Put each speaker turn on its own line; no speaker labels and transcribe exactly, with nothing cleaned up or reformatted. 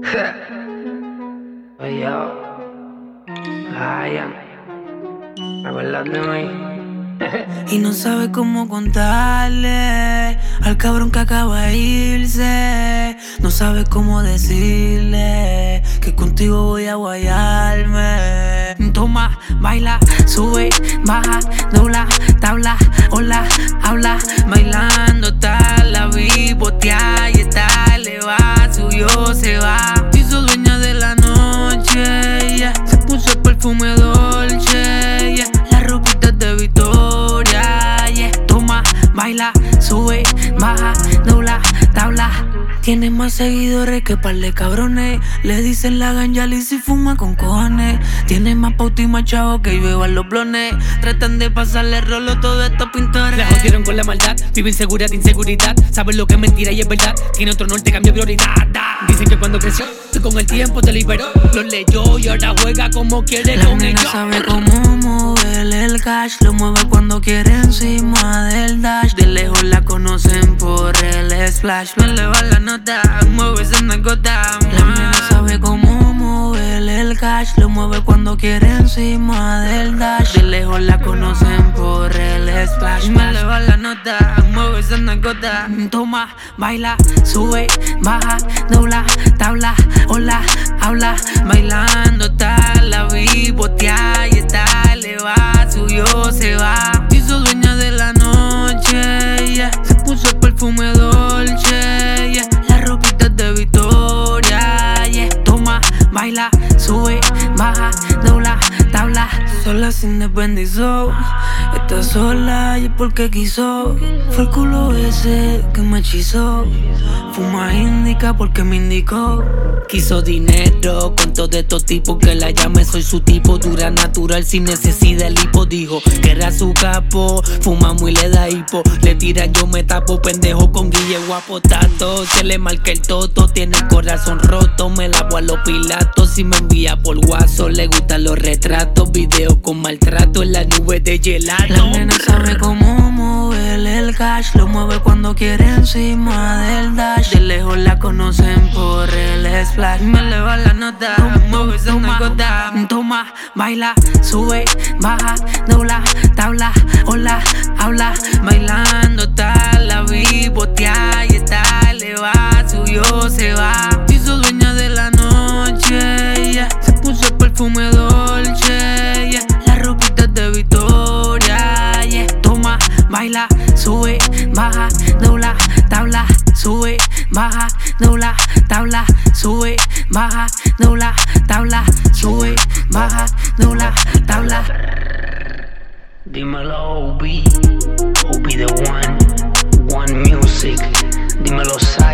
Oye, yo, Ryan, ¿acuerdas de mí?
Y no sabe cómo contarle al cabrón que acaba de irse. No sabe cómo decirle que contigo voy a guayarme. Toma, baila, sube, baja, dobla, tabla, hola, habla, bailando está la vi, botea y está elevada, subió, se va. Se hizo dueña de la noche, yeah. Se puso el perfume Dolce, yeah. Las ropitas de Victoria, yeah. Toma, baila, sube, baja, dobla, tabla. Tiene más seguidores que par de cabrones. Le dicen la ganja y si fuma con cojones. Tiene más pauta y más chavo que beban los blones. Tratan de pasarle rolo todos estos pintores.
La jodieron con la maldad, vive insegura de inseguridad. Saben lo que es mentira y es verdad. Tiene otro norte, cambió prioridad. Dicen que cuando creció, que con el tiempo te liberó. Lo leyó y ahora juega como quiere
la
con
nena
ellos.
sabe cómo mover el cash. Lo mueve cuando quiere encima del dash. De lejos la conocen por el splash. No le va la nota, mueve esa nalgota. La nena sabe cómo mover el cash. Lo mueve cuando quiere encima del dash. De lejos la conocen por el splash. Me le va la nota, mueve esa nalgota. Toma, baila, sube, baja, dobla, tabla, hola, habla, bailando está la vi, botea y está elevada, subió, se va. Se hizo dueña de la noche, yeah. Se puso el perfume Dolce, yeah. Las ropitas de Victoria, yeah. Toma, baila, sube, baja, dobla, tabla. Sola se independizó, está sola y es porque quiso. Fue el culo ese que me hechizó. Fuma indica porque me indicó.
Quiso dinero con todos estos tipos que la llame, soy su tipo. Dura natural sin necesidad, el hipo dijo que era su capo. Fuma muy le da hipo, le tira yo me tapo. Pendejo con Guille guapo tato, se le marca el toto. Tiene el corazón roto, me lavo a los pilatos. Si me envía por guaso, le gustan los retratos. Videos con maltrato en la nube de gelato.
La nena sabe cómo mover el cash. Lo mueve cuando quiere encima del dash. De lejos la conocen por el splash. Me le va la nota, mueve esa nalgota. Toma, baila, sube, baja, dobla, tabla, hola, habla, bailando está la vi, botea y está elevada, subió, se va. Se hizo dueña de la noche, yeah. Se puso el perfume Dolce, yeah. Las ropitas de Victoria, yeah. Toma, baila, sube, baja, dobla, tabla, sube, baja, dobla, tabla, sube, baja, dobla, tabla, sube, baja, dobla, tabla.
Dímelo O B, O B the one, One Music. Dímelo Sa